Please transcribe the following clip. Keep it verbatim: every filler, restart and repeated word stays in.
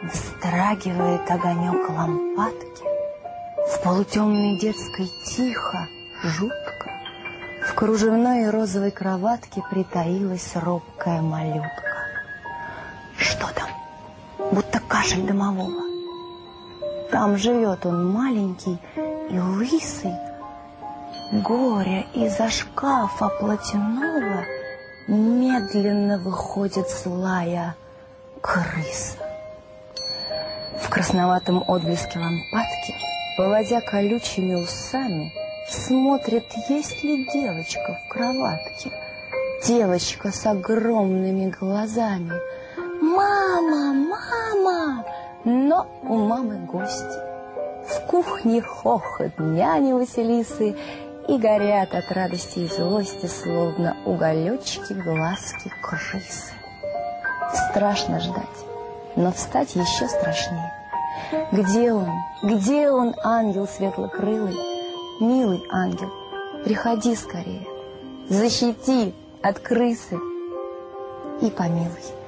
Вздрагивает огонек лампадки. В полутемной детской тихо, жутко. В кружевной и розовой кроватке притаилась робкая малютка. Что там? Будто кашель домового. Там живет он маленький и лысый. Горе из-за шкафа платяного медленно выходит злая крыса. В красноватом отблеске лампадки, поводя колючими усами, смотрит, есть ли девочка в кроватке. Девочка с огромными глазами. «Мама! Мама!» Но у мамы гости. В кухне хохот няни Василисы, и горят от радости и злости, словно уголечки глазки крысы. Страшно ждать, но встать еще страшнее. Где он? Где он, ангел светлокрылый? Милый ангел, приходи скорее, защити от крысы и помилуй.